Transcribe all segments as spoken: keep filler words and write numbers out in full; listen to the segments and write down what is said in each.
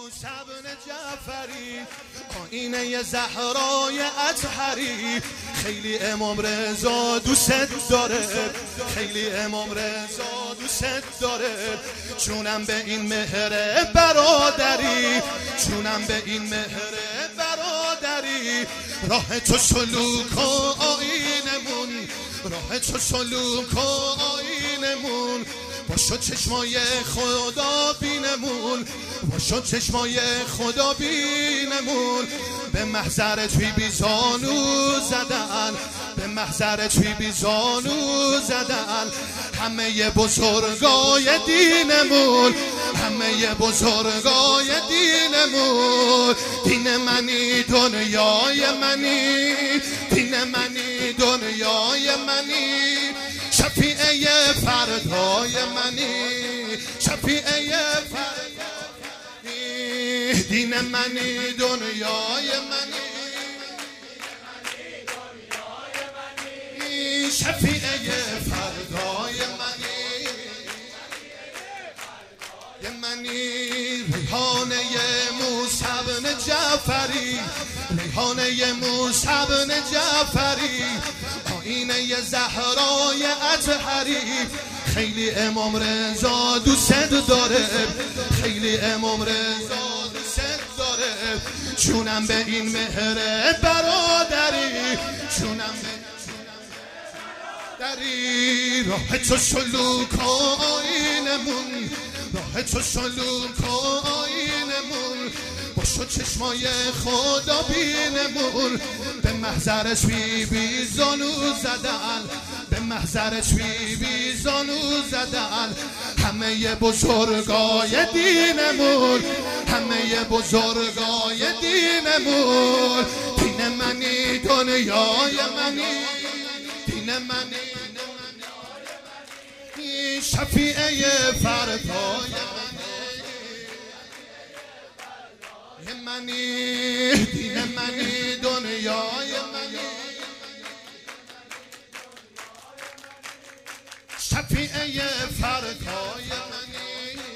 موسی بن جعفری، آینه زهرای اطهری. خیلی امام رضا دوست داره، خیلی امام رضا دوست داره. چونم به این مهر برادری، چونم به این مهر برادری. راه تو سلوک و آیینمون، راه تو سلوک و آیینمون. باشو چشمای خدا بینمون، باشو چشمای خدا بینمون. به محضر توی بیزانو زدن، به محضر توی بیزانو زدن. همه بزرگای دینمون، همه بزرگای دینمون. دین منی دنیای منی، دین منی دنیای منی. شفیعه فردای منی، شفیعه فردای. دین منی دنیای منی، شفیعه فردای منی. منی ریحانه موسی بن جعفری، ریحانه موسی بن جعفری. آینه زهرای اطهری. خیلی امام رضا دوست داره، خیلی امام رضا دوست داره. چونم به این مهر برادری، چونم به دری. راه تو سلوک و آیینمون، راه تو سلوک و آیینمون. باشو چشمای خدا بینمون. به محضرش بی بی زانو زدن، به محضرش بی بی زانو زدن. همه بزرگای دینمون، همه بزرگای دینمون. دین منی دنیای منی، دین منی شفیعه فردای منی، دین منی دنیای منی. شفیعه فردای منی.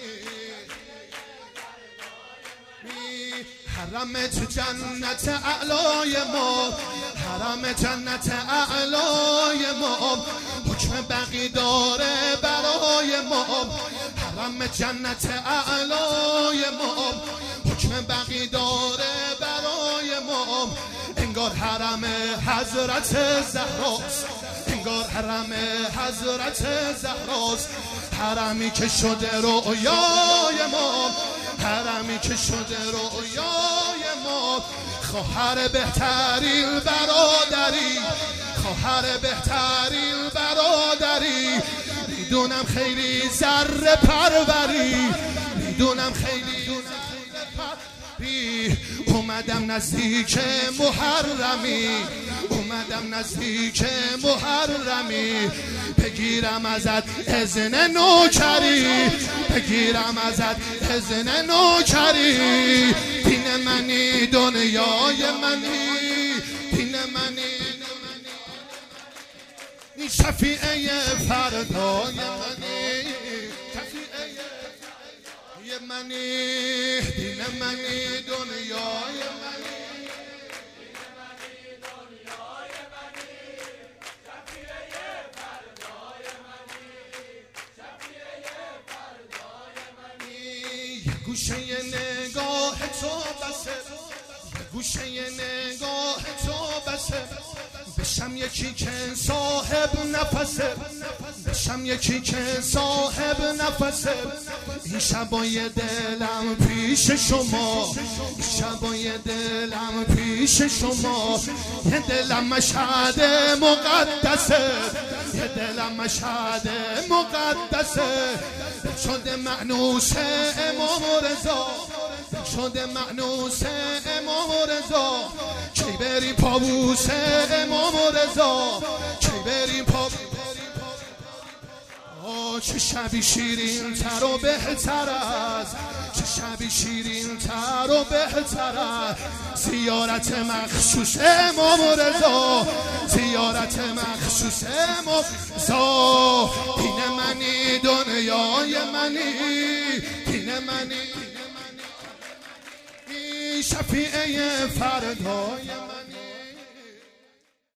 حرمت جنت اعلای ما، حرم جنت اعلای ما. حکم بقی داره برای ما، حرم جنت اعلای ما. حکم بقی داره برای ما. انگار حرم حضرت زهراست، انگار حرم حضرت زهراست. حرمی که شده رویای ما، حرمی که شده رویای ما. خواهر بهترین برادری، خواهر بهترین برادری. میدونم خیلی ذره پروری، میدونم خیلی پروری. اومدم نزدیک محرمی، اومدم نزدیک محرمی. بگیرم ازت اذن نوکری، بگیرم ازت اذن نوکری. دین منی دنیای منی، دین منی شفیعه فردای منی، شفیعه منی. دین منی دنیای منی، گوشه نگاه تو بسه، گوشه نگاه تو بسه. بشم یکی که صاحب نفسه، بشم یکی که صاحب نفسه. این شبای دلم پیش شما، این شبای دلم پیش شما. یه دلم مشهد مقدسه، یه دلم مشهد مقدسه. شده مأنوس امام رضا، شده مأنوس امام رضا. کی بریم پابوس امام رضا، کی بریم پابوس. چه شبی شیرین تر و بهتر است، چه شبی شیرین تر و بهتر است. زیارت مخصوص امام رضا، زیارت مخصوص امام رضا. دین منی دنیای منی، دین منی شفیعه فردای منی.